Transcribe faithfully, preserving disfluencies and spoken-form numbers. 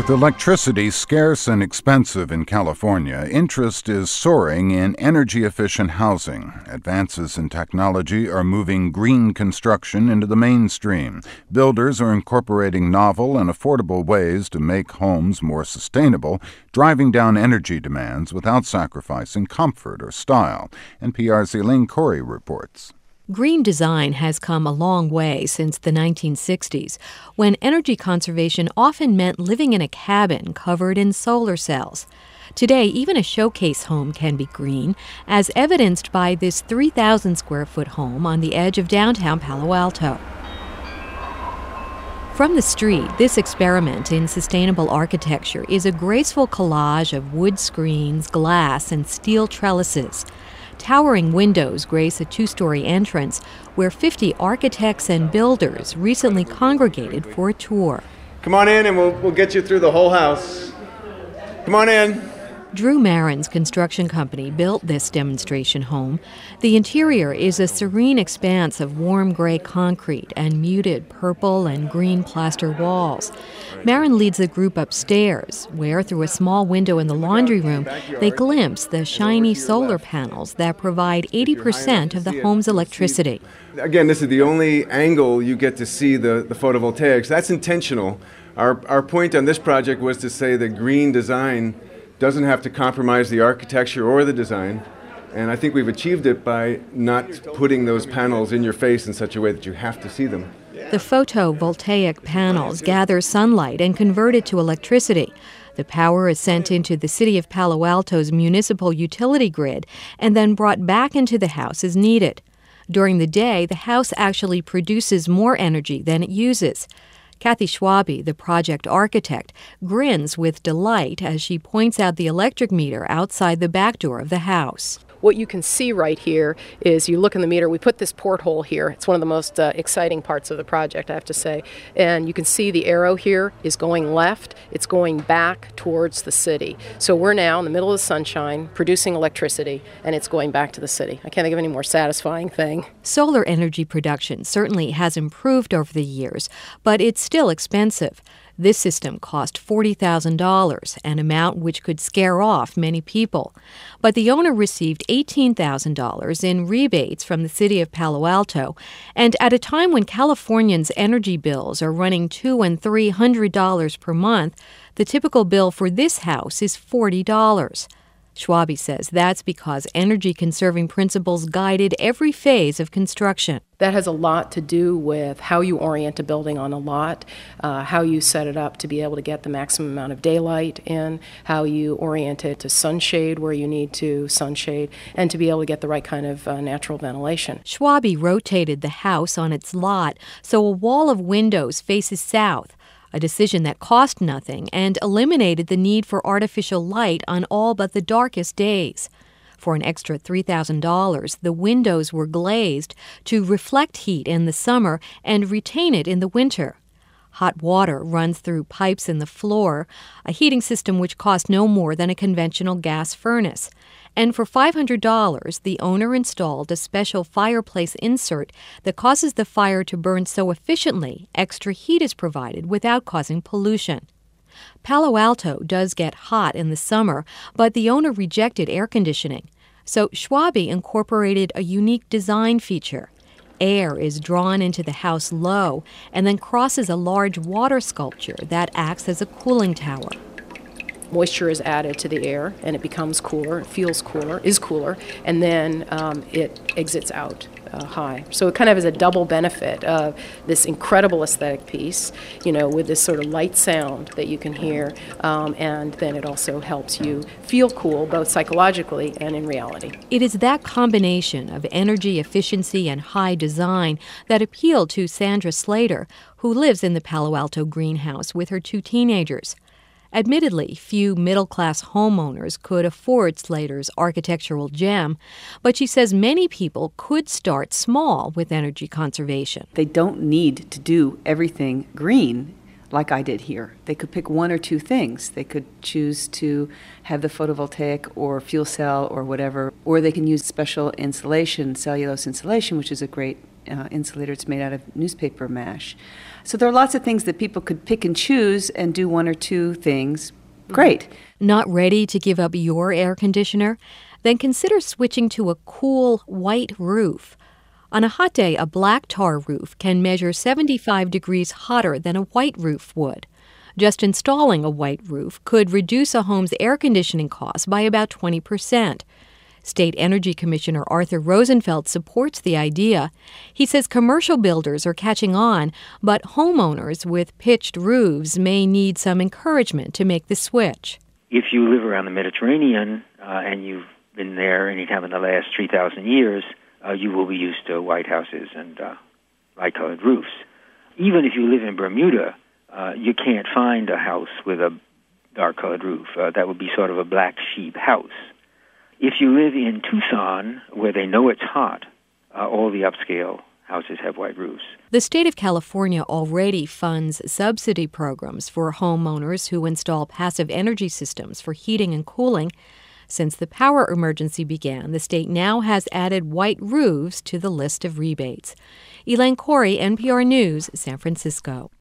With electricity scarce and expensive in California, interest is soaring in energy-efficient housing. Advances in technology are moving green construction into the mainstream. Builders are incorporating novel and affordable ways to make homes more sustainable, driving down energy demands without sacrificing comfort or style. N P R's Elaine Corey reports. Green design has come a long way since the nineteen sixties, when energy conservation often meant living in a cabin covered in solar cells. Today, even a showcase home can be green, as evidenced by this three thousand square foot home on the edge of downtown Palo Alto. From the street, this experiment in sustainable architecture is a graceful collage of wood screens, glass, and steel trellises. Towering windows grace a two-story entrance where fifty architects and builders recently congregated for a tour. Come on in and we'll, we'll get you through the whole house. Come on in. Drew Marin's construction company built this demonstration home. The interior is a serene expanse of warm gray concrete and muted purple and green plaster walls. Marin leads the group upstairs, where through a small window in the laundry room, they glimpse the shiny solar panels that provide eighty percent of the home's electricity. Again, this is the only angle you get to see the, the photovoltaics. That's intentional. Our, our point on this project was to say that green design doesn't have to compromise the architecture or the design, and I think we've achieved it by not putting those panels in your face in such a way that you have to see them. The photovoltaic panels gather sunlight and convert it to electricity. The power is sent into the City of Palo Alto's municipal utility grid and then brought back into the house as needed. During the day, the house actually produces more energy than it uses. Kathy Schwabe, the project architect, grins with delight as she points out the electric meter outside the back door of the house. What you can see right here is you look in the meter, we put this porthole here. It's one of the most uh, exciting parts of the project, I have to say. And you can see the arrow here is going left. It's going back towards the city. So we're now in the middle of the sunshine producing electricity, and it's going back to the city. I can't think of any more satisfying thing. Solar energy production certainly has improved over the years, but it's still expensive. This system cost forty thousand dollars, an amount which could scare off many people. But the owner received eighteen thousand dollars in rebates from the City of Palo Alto, and at a time when Californians' energy bills are running two and three hundred dollars per month, the typical bill for this house is forty dollars. Schwabe says that's because energy-conserving principles guided every phase of construction. That has a lot to do with how you orient a building on a lot, uh, how you set it up to be able to get the maximum amount of daylight in, how you orient it to sunshade where you need to sunshade, and to be able to get the right kind of uh, natural ventilation. Schwabe rotated the house on its lot so a wall of windows faces south, a decision that cost nothing and eliminated the need for artificial light on all but the darkest days. For an extra three thousand dollars, the windows were glazed to reflect heat in the summer and retain it in the winter. Hot water runs through pipes in the floor, a heating system which cost no more than a conventional gas furnace. And for five hundred dollars, the owner installed a special fireplace insert that causes the fire to burn so efficiently, extra heat is provided without causing pollution. Palo Alto does get hot in the summer, but the owner rejected air conditioning. So Schwabe incorporated a unique design feature. Air is drawn into the house low and then crosses a large water sculpture that acts as a cooling tower. Moisture is added to the air, and it becomes cooler, it feels cooler, is cooler, and then um, it exits out uh, high. So it kind of has a double benefit of this incredible aesthetic piece, you know, with this sort of light sound that you can hear, um, and then it also helps you feel cool, both psychologically and in reality. It is that combination of energy efficiency and high design that appealed to Sandra Slater, who lives in the Palo Alto greenhouse with her two teenagers. Admittedly, few middle-class homeowners could afford Slater's architectural gem, but she says many people could start small with energy conservation. They don't need to do everything green like I did here. They could pick one or two things. They could choose to have the photovoltaic or fuel cell or whatever, or they can use special insulation, cellulose insulation, which is a great uh, insulator. It's made out of newspaper mesh. So there are lots of things that people could pick and choose and do one or two things. Great. Not ready to give up your air conditioner? Then consider switching to a cool white roof. On a hot day, a black tar roof can measure seventy-five degrees hotter than a white roof would. Just installing a white roof could reduce a home's air conditioning costs by about twenty percent. State Energy Commissioner Arthur Rosenfeld supports the idea. He says commercial builders are catching on, but homeowners with pitched roofs may need some encouragement to make the switch. If you live around the Mediterranean uh, and you've been there any time in the last three thousand years, uh, you will be used to white houses and uh, light-colored roofs. Even if you live in Bermuda, uh, you can't find a house with a dark-colored roof. Uh, that would be sort of a black sheep house. If you live in Tucson, where they know it's hot, uh, all the upscale houses have white roofs. The state of California already funds subsidy programs for homeowners who install passive energy systems for heating and cooling. Since the power emergency began, the state now has added white roofs to the list of rebates. Elaine Corey, N P R News, San Francisco.